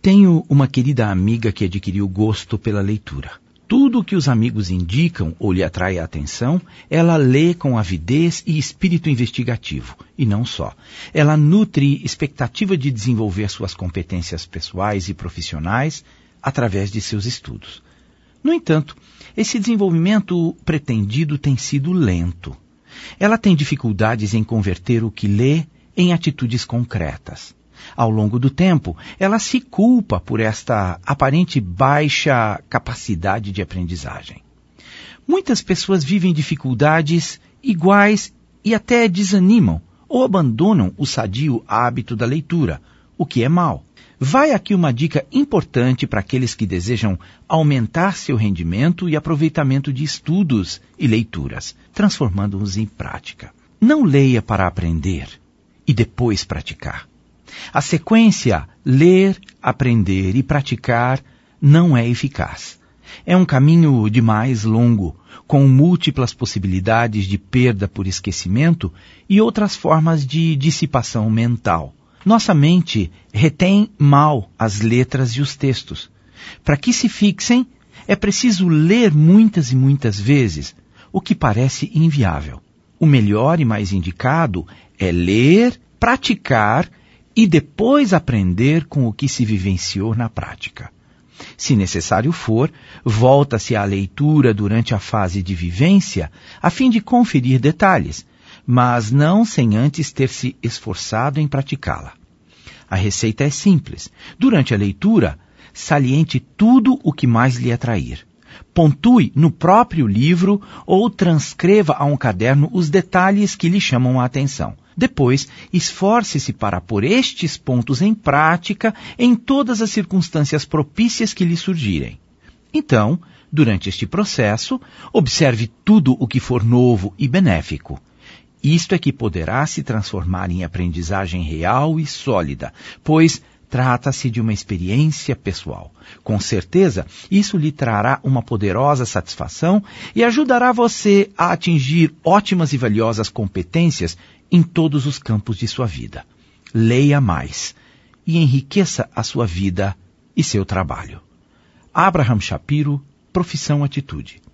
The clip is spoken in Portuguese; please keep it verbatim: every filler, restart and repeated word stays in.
Tenho uma querida amiga que adquiriu gosto pela leitura. Tudo o que os amigos indicam ou lhe atrai a atenção, ela lê com avidez e espírito investigativo. E não só. Ela nutre expectativa de desenvolver suas competências pessoais e profissionais através de seus estudos. No entanto, esse desenvolvimento pretendido tem sido lento. Ela tem dificuldades em converter o que lê em atitudes concretas. Ao longo do tempo, ela se culpa por esta aparente baixa capacidade de aprendizagem. Muitas pessoas vivem dificuldades iguais e até desanimam ou abandonam o sadio hábito da leitura, o que é mau. Vai aqui uma dica importante para aqueles que desejam aumentar seu rendimento e aproveitamento de estudos e leituras, transformando-os em prática. Não leia para aprender e depois praticar. A sequência, ler, aprender e praticar, não é eficaz. É um caminho demais longo, com múltiplas possibilidades de perda por esquecimento e outras formas de dissipação mental. Nossa mente retém mal as letras e os textos. Para que se fixem, é preciso ler muitas e muitas vezes, o que parece inviável. O melhor e mais indicado é ler, praticar e depois aprender com o que se vivenciou na prática. Se necessário for, volta-se à leitura durante a fase de vivência, a fim de conferir detalhes, mas não sem antes ter se esforçado em praticá-la. A receita é simples. Durante a leitura, saliente tudo o que mais lhe atrair. Pontue no próprio livro ou transcreva a um caderno os detalhes que lhe chamam a atenção. Depois, esforce-se para pôr estes pontos em prática em todas as circunstâncias propícias que lhe surgirem. Então, durante este processo, observe tudo o que for novo e benéfico. Isto é que poderá se transformar em aprendizagem real e sólida, pois trata-se de uma experiência pessoal. Com certeza, isso lhe trará uma poderosa satisfação e ajudará você a atingir ótimas e valiosas competências em todos os campos de sua vida. Leia mais e enriqueça a sua vida e seu trabalho. Abraham Shapiro, Profissão Atitude.